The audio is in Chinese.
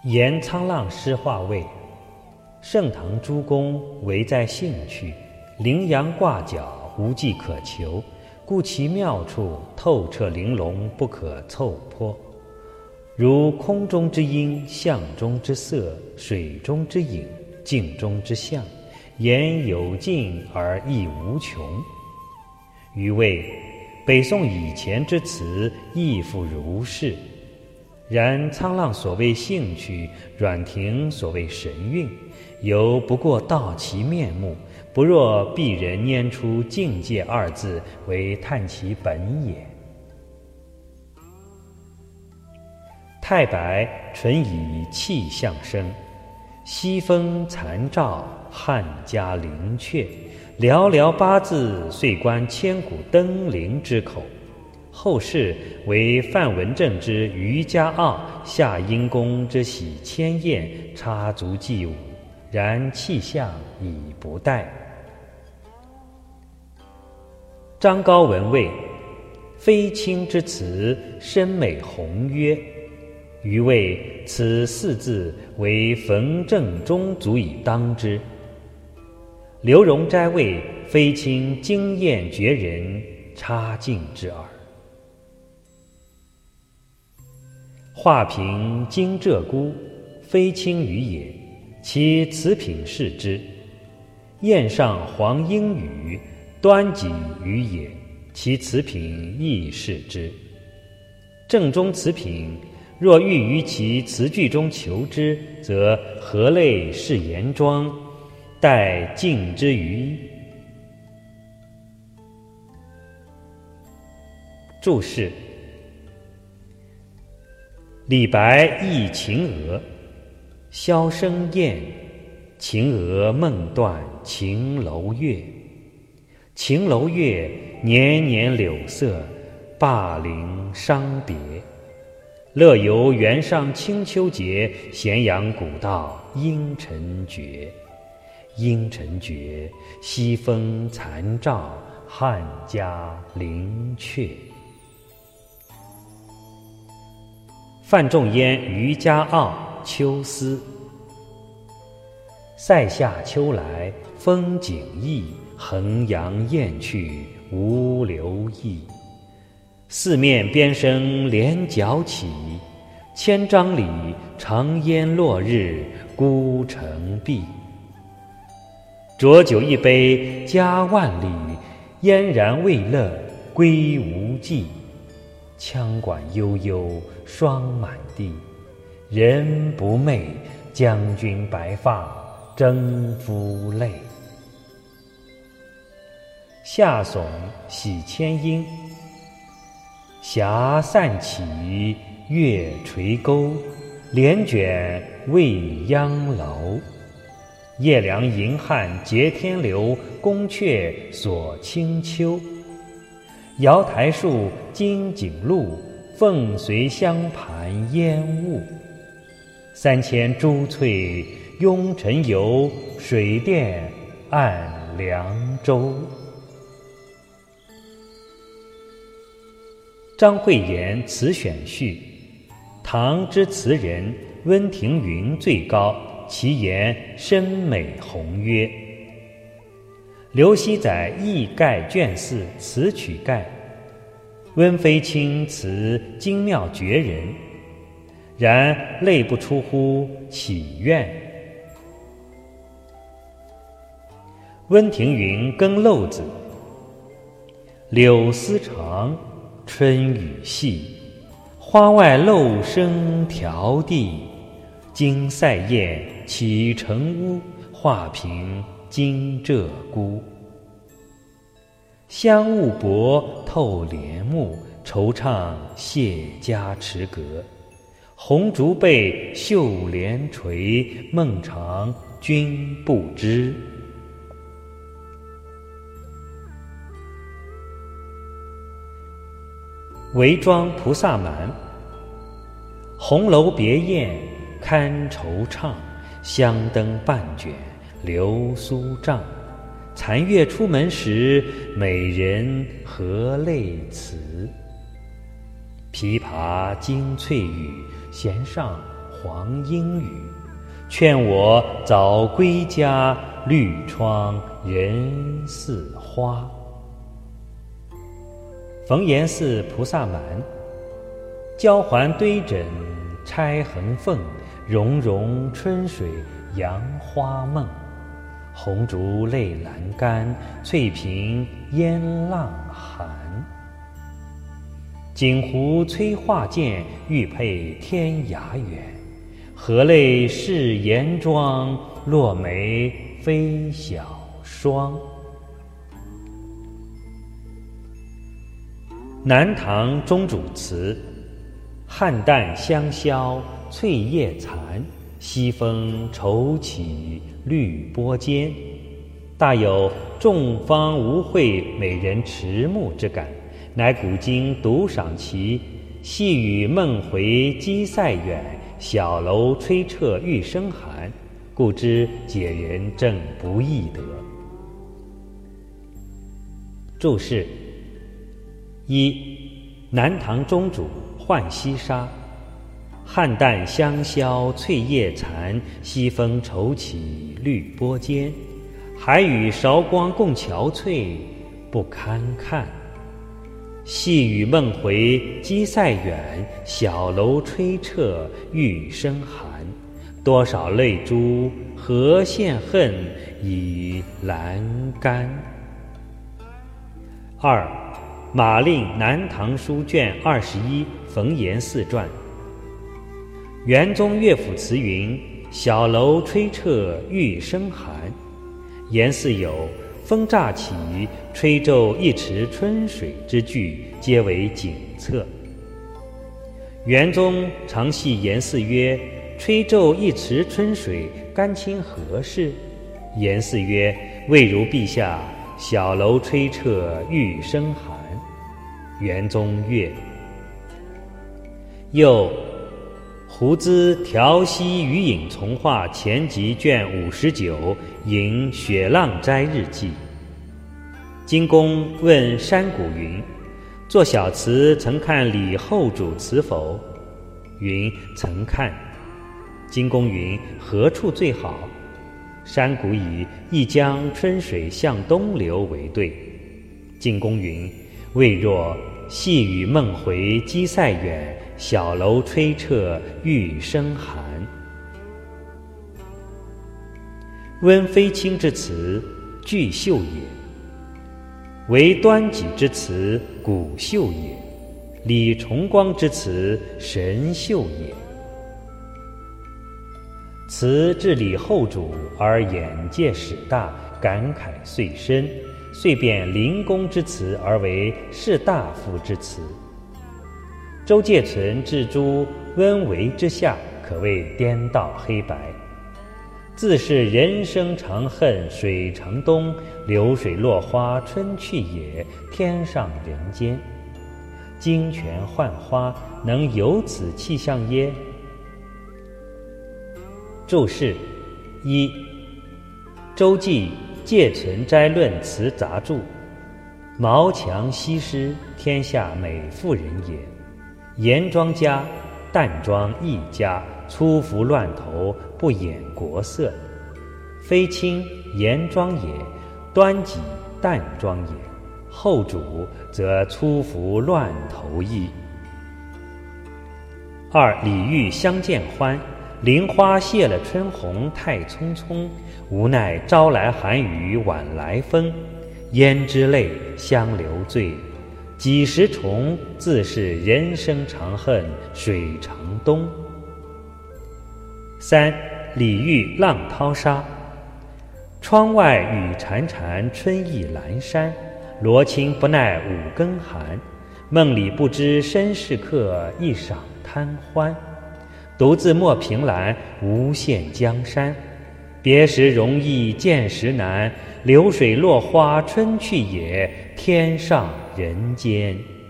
沿沧浪诗画位，盛唐诸公唯在兴趣，羚羊挂角无迹可求，故其妙处透彻玲珑，不可凑颇。如空中之音，象中之色，水中之影，镜中之象，言有尽而意无穷。余谓北宋以前之词亦复如是。然沧浪所谓兴趣，阮廷所谓神韵，犹不过道其面目，不若鄙人拈出境界二字，为探其本也。太白纯以气象生，西风残照，汉家陵阙，寥寥八字，遂观千古登临之口。后世为范文正之渔家傲，夏殷公之喜千宴，插足祭舞，然气象已不殆。张高闻谓非卿之词，深美宏约。余谓此四字为冯正中足以当之。刘荣斋谓非卿惊艳绝人，插尽之耳。画屏惊鹧鸪，非卿语也，其词品是之；宴上黄莺语，端己语也，其词品亦是之。正中词品，若欲于其词句中求之，则何类是言庄，待尽之于。注释：李白忆秦娥，箫声咽，秦娥梦断秦楼月。秦楼月，年年柳色，灞陵伤别。乐游原上清秋节，咸阳古道阴沉绝。阴沉绝，西风残照，汉家陵阙。范仲淹渔家傲，秋思。塞下秋来风景异，衡阳雁去无留意。四面边声连角起，千张里长烟落日孤城闭。浊酒一杯家万里，燕然未勒归无计。羌管悠悠霜满地，人不寐，将军白发征夫泪。夏悚喜迁音，霞散起，月垂钩，帘卷未央楼。夜凉银汉接天流，宫阙锁清秋。瑶台树，金井路，凤随香盘烟雾。3000珠翠拥尘游，水殿暗凉州。张惠言词选序。唐之词人温庭筠最高，其言深美宏约。刘熙载艺概卷4词曲概。温非卿词精妙绝人，然类不出乎祈愿。温庭筠耕漏子。柳丝长，春雨细，花外漏声迢递。惊塞雁起城屋，画屏惊鹧鸪。香雾薄透帘幕，惆怅谢家池阁。红烛背，绣帘垂，梦长君不知。韦庄菩萨蛮。红楼别宴堪惆怅，香灯半卷流苏帐。残月出门时，美人何泪辞。琵琶经翠雨，弦上黄莺语，劝我早归家，绿窗人似花。冯延寺菩萨蛮，交环堆枕钗横凤，融融春水杨花梦。红烛泪阑干，翠屏烟浪寒。锦湖催画间，玉佩天涯远。何泪是颜妆，落梅非小霜。南唐宗主词：汉淡香消翠叶残，西风愁起绿波间。大有众芳无会，美人迟暮之感，乃古今独赏其细雨梦回鸡塞远，小楼吹彻玉声寒，故知解人正不易得。注释：一、南唐宗主浣溪沙。汉淡香消翠叶残，西风愁起绿波间。海与韶光共憔悴，不堪看。细雨梦回鸡塞远，小楼吹彻玉声寒。多少泪珠何羡恨，已阑干。二、马令南唐书卷21冯延寺传。元宗乐府词云：小楼吹彻玉声寒。延寺有风乍起，吹皱一池春水之句，皆为景策。元宗常戏延寺曰：吹皱一池春水，干亲何事？延寺曰：未如陛下小楼吹彻玉声寒。元宗曰。又胡资调息余影从化前集卷59引雪浪斋日记。金公问山谷云：作小词曾看李后主词否？云：曾看。金公云：何处最好？山谷以一江春水向东流为对。金公云：未若细雨梦回鸡塞远，小楼吹彻玉声寒。温飞卿之词，巨秀也；为端己之词，古秀也；李重光之词，神秀也。词至李后主而眼界始大，感慨遂深，遂变临公之词而为士大夫之词。周介存至诸温为之下，可谓颠倒黑白。自是人生长恨水成东，流水落花春去也，天上人间。金泉浣花，能有此气象耶？注释：一、周记介存斋论词杂著。毛强西施，天下美妇人也。严庄家，淡妆一家，粗服乱头，不掩国色。飞卿严庄也，端己淡妆也。后主则粗服乱头矣。二、李煜相见欢。菱花谢了春红太匆匆，无奈朝来寒雨晚来风。胭脂泪，香留醉，几时重？自是人生长恨水成东。三、李煜浪淘沙。窗外雨潺潺，春意阑珊。罗衾不耐五更寒，梦里不知身是客，一晌贪欢。独自莫凭栏，无限江山。别时容易见时难，流水落花春去也，天上人间。